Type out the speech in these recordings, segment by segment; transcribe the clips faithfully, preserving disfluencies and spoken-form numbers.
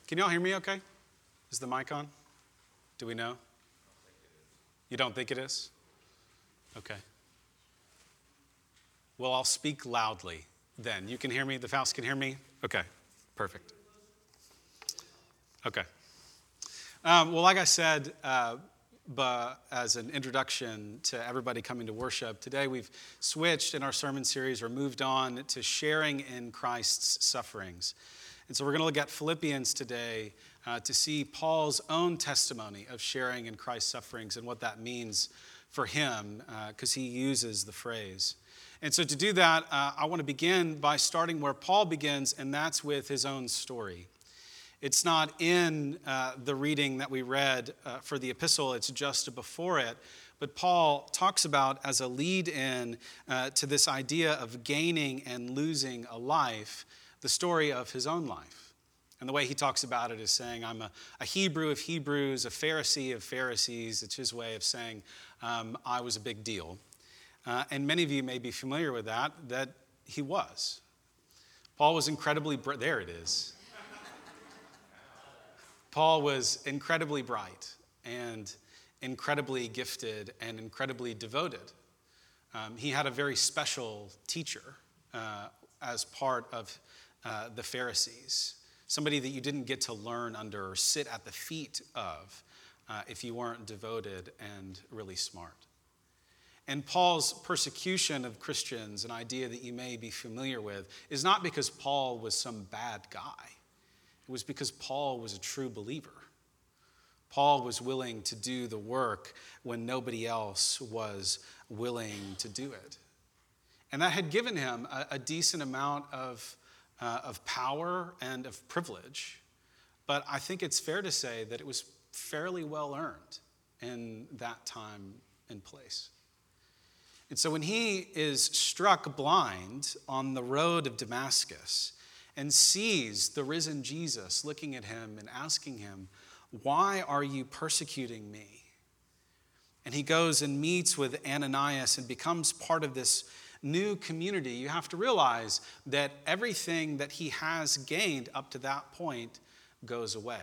Can y'all hear me okay? Is the mic on? Do we know? You don't think it is? Okay. Well, I'll speak loudly then. You can hear me? The Faust can hear me? Okay, perfect. Okay. Um, well, like I said, uh, but as an introduction to everybody coming to worship, today we've switched in our sermon series or moved on to sharing in Christ's sufferings. And so we're going to look at Philippians today uh, to see Paul's own testimony of sharing in Christ's sufferings and what that means for him, because uh, he uses the phrase. And so to do that, uh, I want to begin by starting where Paul begins, and that's with his own story. It's not in uh, the reading that we read uh, for the epistle, it's just before it. But Paul talks about as a lead-in uh, to this idea of gaining and losing a life, the story of his own life. And the way he talks about it is saying, I'm a, a Hebrew of Hebrews, a Pharisee of Pharisees. It's his way of saying, um, I was a big deal. Uh, and many of you may be familiar with that, that he was. Paul was incredibly, br- there it is. Paul was incredibly bright and incredibly gifted and incredibly devoted. Um, he had a very special teacher uh, as part of uh, the Pharisees, somebody that you didn't get to learn under or sit at the feet of uh, if you weren't devoted and really smart. And Paul's persecution of Christians, an idea that you may be familiar with, is not because Paul was some bad guy. It was because Paul was a true believer. Paul was willing to do the work when nobody else was willing to do it. And that had given him a, a decent amount of, uh, of power and of privilege. But I think it's fair to say that it was fairly well earned in that time and place. And so when he is struck blind on the road of Damascus and sees the risen Jesus looking at him and asking him, why are you persecuting me? And he goes and meets with Ananias and becomes part of this new community. You have to realize that everything that he has gained up to that point goes away.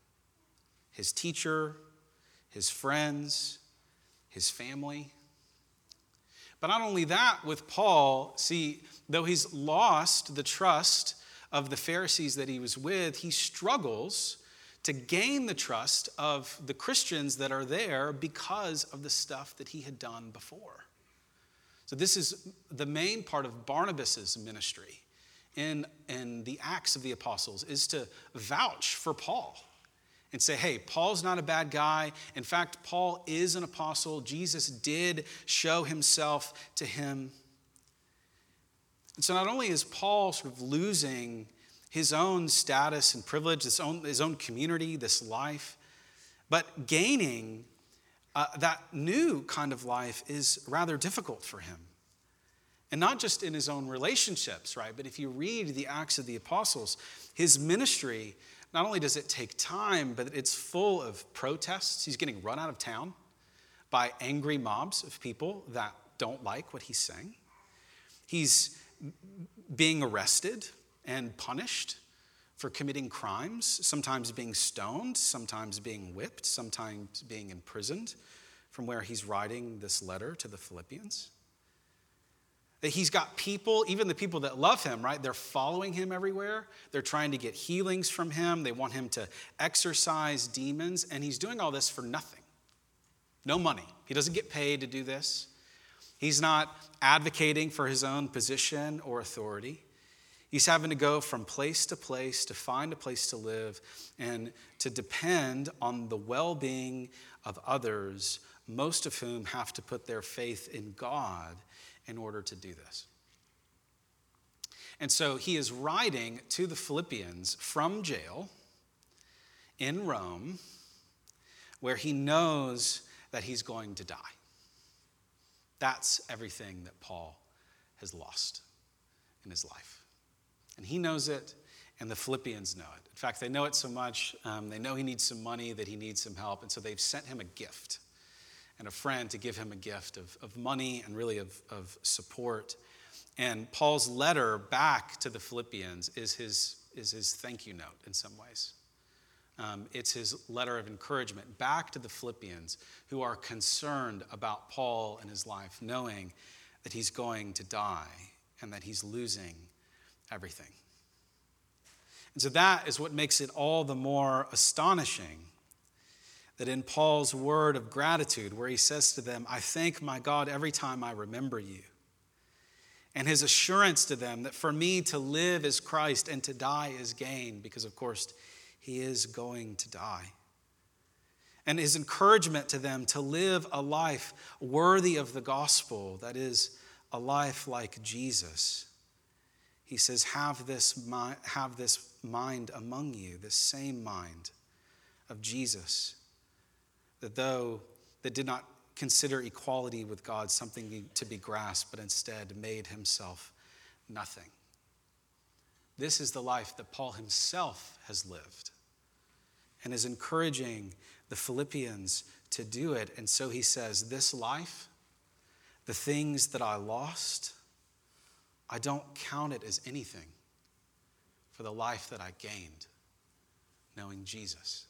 His teacher, his friends, his family. But not only that, with Paul, see, though he's lost the trust of the Pharisees that he was with, he struggles to gain the trust of the Christians that are there because of the stuff that he had done before. So this is the main part of Barnabas's ministry in, in the Acts of the Apostles, is to vouch for Paul and say, hey, Paul's not a bad guy. In fact, Paul is an apostle. Jesus did show himself to him. And so not only is Paul sort of losing his own status and privilege, his own, his own community, this life, but gaining uh, that new kind of life is rather difficult for him. And not just in his own relationships, right? But if you read the Acts of the Apostles, his ministry, not only does it take time, but it's full of protests. He's getting run out of town by angry mobs of people that don't like what he's saying. He's being arrested and punished for committing crimes, sometimes being stoned, sometimes being whipped, sometimes being imprisoned, from where he's writing this letter to the Philippians. That he's got people, even the people that love him, right? They're following him everywhere. They're trying to get healings from him. They want him to exorcise demons, and he's doing all this for nothing. No money. He doesn't get paid to do this. He's not advocating for his own position or authority. He's having to go from place to place to find a place to live and to depend on the well-being of others, most of whom have to put their faith in God in order to do this. And so he is writing to the Philippians from jail in Rome, where he knows that he's going to die. That's everything that Paul has lost in his life. And he knows it, and the Philippians know it. In fact, they know it so much, um, they know he needs some money, that he needs some help, and so they've sent him a gift and a friend to give him a gift of, of money and really of, of support. And Paul's letter back to the Philippians is his, is his thank you note in some ways. Um, it's his letter of encouragement back to the Philippians who are concerned about Paul and his life, knowing that he's going to die and that he's losing everything. And so that is what makes it all the more astonishing that in Paul's word of gratitude, where he says to them, I thank my God every time I remember you, and his assurance to them that for me to live is Christ and to die is gain, because of course he is going to die. And his encouragement to them to live a life worthy of the gospel, that is, a life like Jesus. He says, have this, mi- have this mind among you, this same mind of Jesus, that though that did not consider equality with God something to be grasped, but instead made himself nothing. This is the life that Paul himself has lived and is encouraging the Philippians to do it. And so he says, this life, the things that I lost, I don't count it as anything for the life that I gained, knowing Jesus.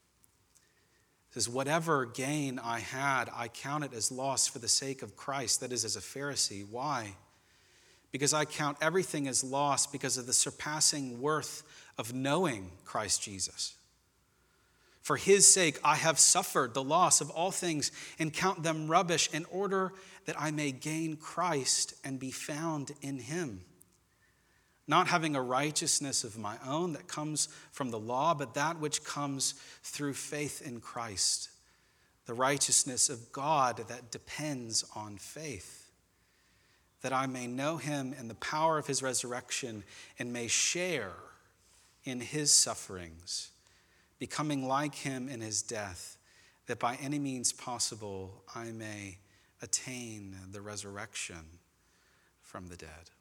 He says, whatever gain I had, I count it as loss for the sake of Christ. That is, as a Pharisee. Why? Because I count everything as loss because of the surpassing worth of knowing Christ Jesus. For his sake, I have suffered the loss of all things and count them rubbish in order that I may gain Christ and be found in him. Not having a righteousness of my own that comes from the law, but that which comes through faith in Christ, the righteousness of God that depends on faith, that I may know him in the power of his resurrection and may share in his sufferings, becoming like him in his death, that by any means possible I may attain the resurrection from the dead.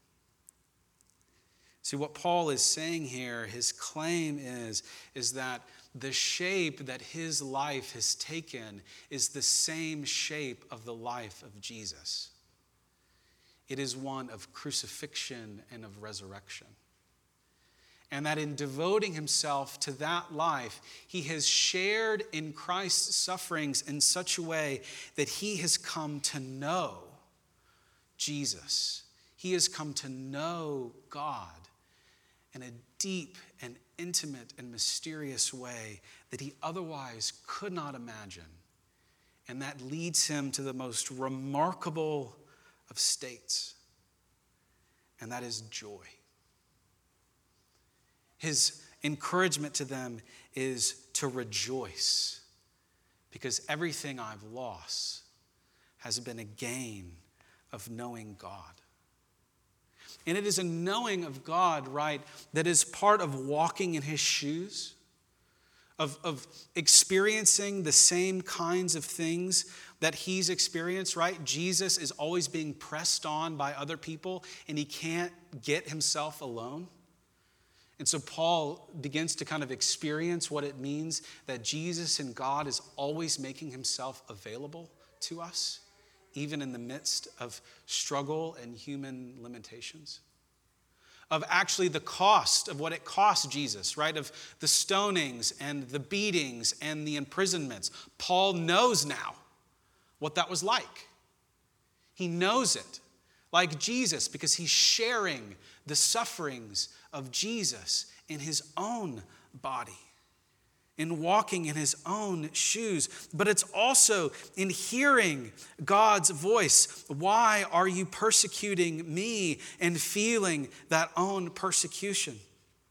See, what Paul is saying here, his claim is, is that the shape that his life has taken is the same shape of the life of Jesus. It is one of crucifixion and of resurrection. And that in devoting himself to that life, he has shared in Christ's sufferings in such a way that he has come to know Jesus. He has come to know God in a deep and intimate and mysterious way that he otherwise could not imagine. And that leads him to the most remarkable of states, and that is joy. His encouragement to them is to rejoice because everything I've lost has been a gain of knowing God. And it is a knowing of God, right, that is part of walking in his shoes, of, of experiencing the same kinds of things that he's experienced, right? Jesus is always being pressed on by other people, and he can't get himself alone. And so Paul begins to kind of experience what it means that Jesus and God is always making himself available to us, even in the midst of struggle and human limitations. Of actually the cost of what it cost Jesus, right? Of the stonings and the beatings and the imprisonments. Paul knows now what that was like. He knows it like Jesus because he's sharing the sufferings of Jesus in his own body, in walking in his own shoes. But it's also in hearing God's voice. Why are you persecuting me? And feeling that own persecution.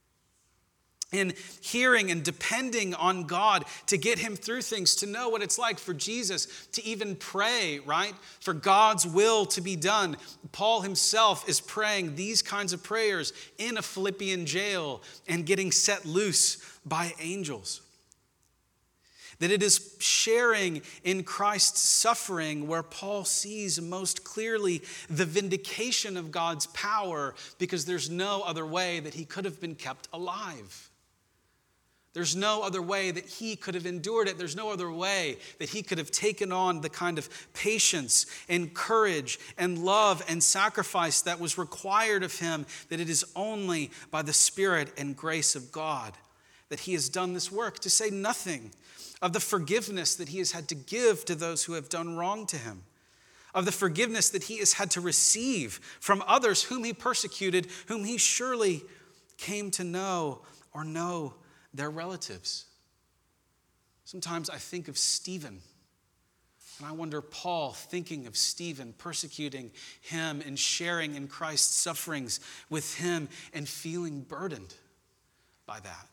In hearing and depending on God to get him through things, to know what it's like for Jesus to even pray, right? For God's will to be done. Paul himself is praying these kinds of prayers in a Philippian jail and getting set loose by angels. That it is sharing in Christ's suffering where Paul sees most clearly the vindication of God's power, because there's no other way that he could have been kept alive. There's no other way that he could have endured it. There's no other way that he could have taken on the kind of patience and courage and love and sacrifice that was required of him, that it is only by the Spirit and grace of God that he has done this work, to say nothing of the forgiveness that he has had to give to those who have done wrong to him, of the forgiveness that he has had to receive from others whom he persecuted, whom he surely came to know or know their relatives. Sometimes I think of Stephen, and I wonder, Paul, thinking of Stephen, persecuting him and sharing in Christ's sufferings with him and feeling burdened by that.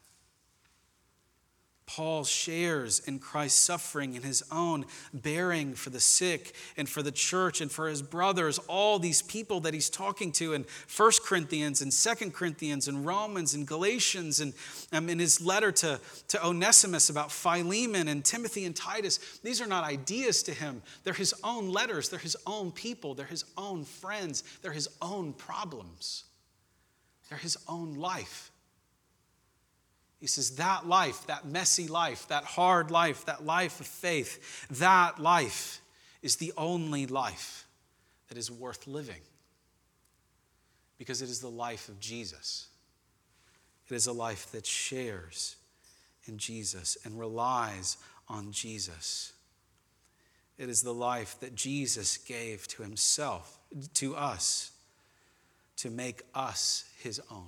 Paul shares in Christ's suffering in his own bearing for the sick and for the church and for his brothers, all these people that he's talking to in First Corinthians and Second Corinthians and Romans and Galatians and um, in his letter to, to Onesimus about Philemon and Timothy and Titus. These are not ideas to him. They're his own letters. They're his own people. They're his own friends. They're his own problems. They're his own life. He says that life, that messy life, that hard life, that life of faith, that life is the only life that is worth living because it is the life of Jesus. It is a life that shares in Jesus and relies on Jesus. It is the life that Jesus gave to himself, to us, to make us his own.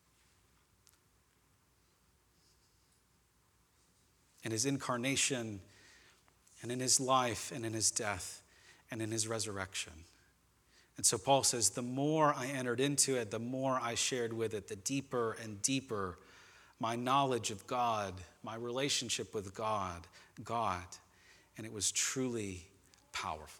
In his incarnation and in his life and in his death and in his resurrection. And so Paul says, the more I entered into it, the more I shared with it, the deeper and deeper my knowledge of God, my relationship with God, God, and it was truly powerful.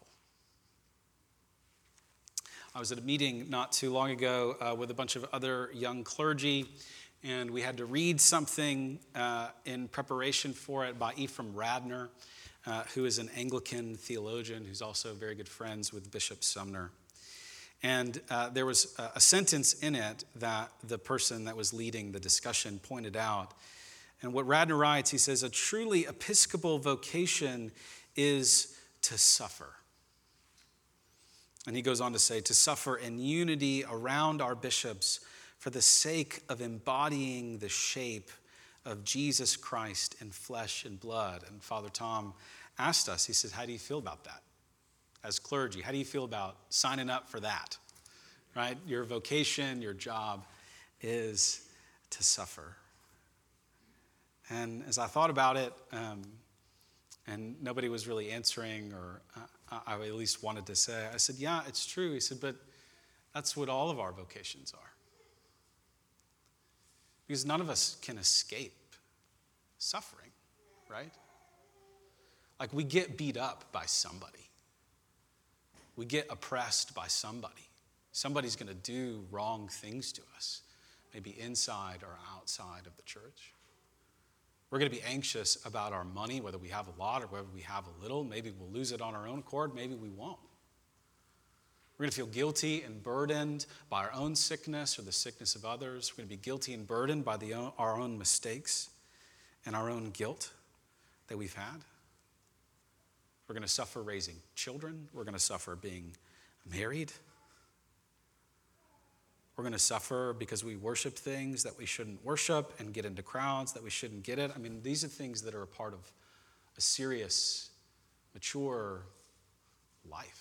I was at a meeting not too long ago uh, with a bunch of other young clergy, and we had to read something uh, in preparation for it by Ephraim Radner, uh, who is an Anglican theologian who's also very good friends with Bishop Sumner. And uh, there was a, a sentence in it that the person that was leading the discussion pointed out. And what Radner writes, he says, a truly Episcopal vocation is to suffer. And he goes on to say, to suffer in unity around our bishops for the sake of embodying the shape of Jesus Christ in flesh and blood. And Father Tom asked us, he said, how do you feel about that? As clergy, how do you feel about signing up for that? Right? Your vocation, your job is to suffer. And as I thought about it, um, and nobody was really answering, or uh, I at least wanted to say, I said, yeah, it's true. He said, but that's what all of our vocations are. Because none of us can escape suffering, right? Like we get beat up by somebody. We get oppressed by somebody. Somebody's going to do wrong things to us, maybe inside or outside of the church. We're going to be anxious about our money, whether we have a lot or whether we have a little. Maybe we'll lose it on our own accord. Maybe we won't. We're going to feel guilty and burdened by our own sickness or the sickness of others. We're going to be guilty and burdened by the, our own mistakes and our own guilt that we've had. We're going to suffer raising children. We're going to suffer being married. We're going to suffer because we worship things that we shouldn't worship and get into crowds that we shouldn't get in. I mean, these are things that are a part of a serious, mature life.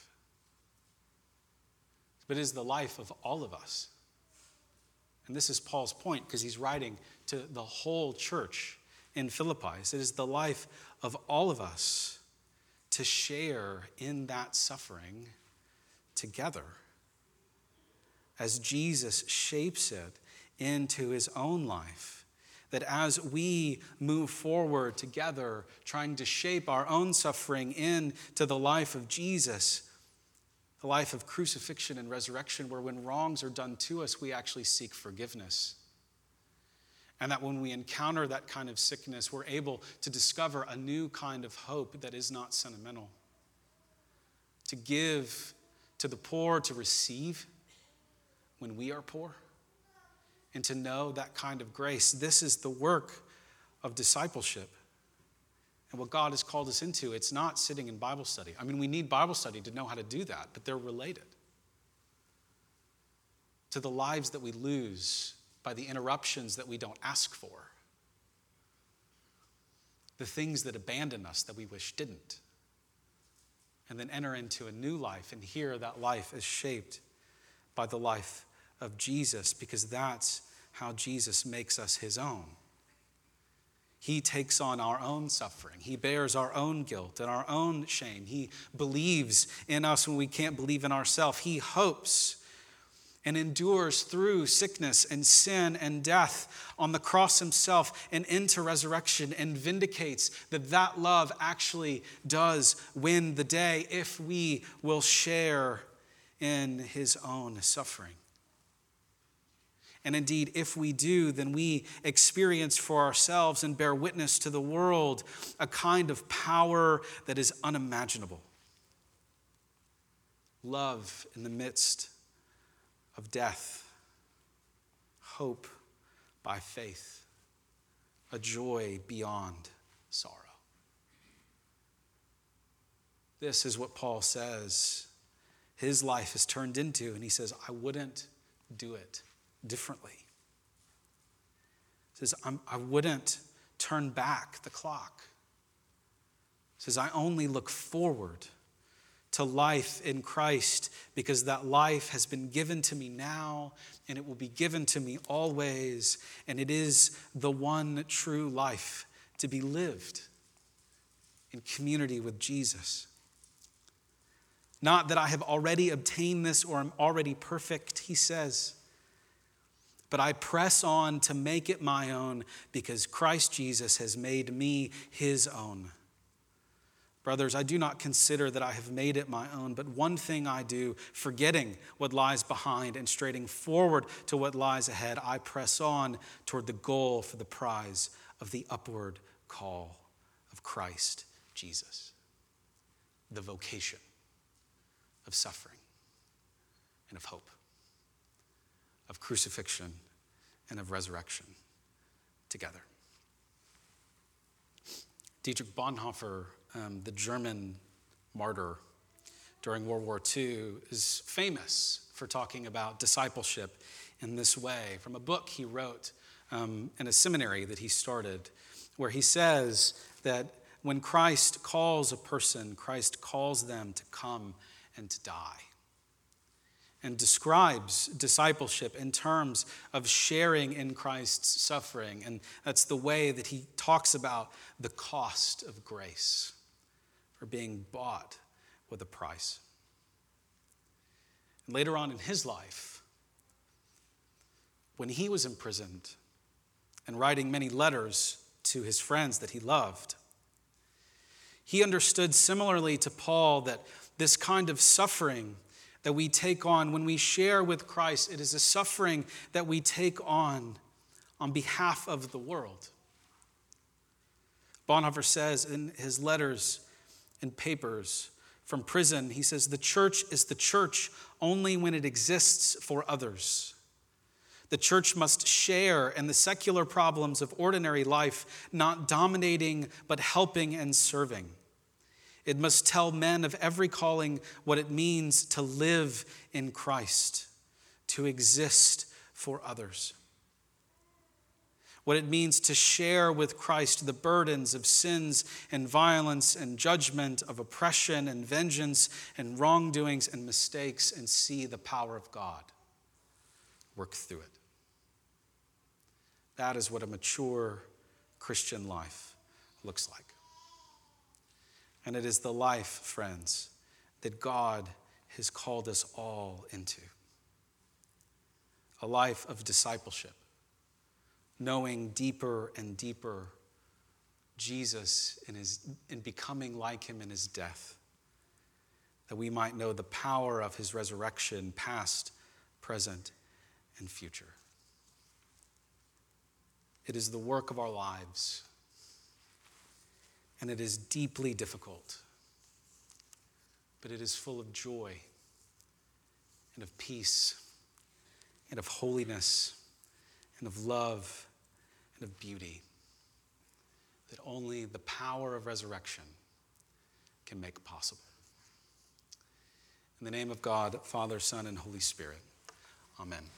But it is the life of all of us. And this is Paul's point because he's writing to the whole church in Philippi. It is the life of all of us to share in that suffering together as Jesus shapes it into his own life. That as we move forward together, trying to shape our own suffering into the life of Jesus, the life of crucifixion and resurrection, where when wrongs are done to us, we actually seek forgiveness. And that when we encounter that kind of sickness, we're able to discover a new kind of hope that is not sentimental. To give to the poor, to receive when we are poor, and to know that kind of grace. This is the work of discipleship. And what God has called us into, it's not sitting in Bible study. I mean, we need Bible study to know how to do that, but they're related to the lives that we lose by the interruptions that we don't ask for, the things that abandon us that we wish didn't, and then enter into a new life, and here that life is shaped by the life of Jesus, because that's how Jesus makes us his own. He takes on our own suffering. He bears our own guilt and our own shame. He believes in us when we can't believe in ourselves. He hopes and endures through sickness and sin and death on the cross himself and into resurrection, and vindicates that that love actually does win the day if we will share in his own suffering. And indeed, if we do, then we experience for ourselves and bear witness to the world a kind of power that is unimaginable. Love in the midst of death, hope by faith, a joy beyond sorrow. This is what Paul says his life is turned into, and he says, I wouldn't do it differently. He says, I'm, I wouldn't turn back the clock. He says, I only look forward to life in Christ, because that life has been given to me now, and it will be given to me always, and it is the one true life to be lived in community with Jesus. Not that I have already obtained this or am already perfect, he says, but I press on to make it my own, because Christ Jesus has made me his own. Brothers, I do not consider that I have made it my own, but one thing I do, forgetting what lies behind and straining forward to what lies ahead, I press on toward the goal for the prize of the upward call of Christ Jesus. The vocation of suffering and of hope, of crucifixion and of resurrection together. Dietrich Bonhoeffer, um, the German martyr during World War Two, is famous for talking about discipleship in this way from a book he wrote um, in a seminary that he started, where he says that when Christ calls a person, Christ calls them to come and to die, and describes discipleship in terms of sharing in Christ's suffering. And that's the way that he talks about the cost of grace for being bought with a price. And later on in his life, when he was imprisoned and writing many letters to his friends that he loved, he understood similarly to Paul that this kind of suffering that we take on when we share with Christ, it is a suffering that we take on on behalf of the world. Bonhoeffer says in his letters and papers from prison, he says, the church is the church only when it exists for others. The church must share in the secular problems of ordinary life, not dominating, but helping and serving. It must tell men of every calling what it means to live in Christ, to exist for others. What it means to share with Christ the burdens of sins and violence and judgment, of oppression and vengeance and wrongdoings and mistakes, and see the power of God work through it. That is what a mature Christian life looks like. And it is the life, friends, that God has called us all into. A life of discipleship, knowing deeper and deeper Jesus in his in becoming like him in his death, that we might know the power of his resurrection, past, present, and future. It is the work of our lives. And it is deeply difficult, but it is full of joy and of peace and of holiness and of love and of beauty that only the power of resurrection can make possible. In the name of God, Father, Son, and Holy Spirit, amen.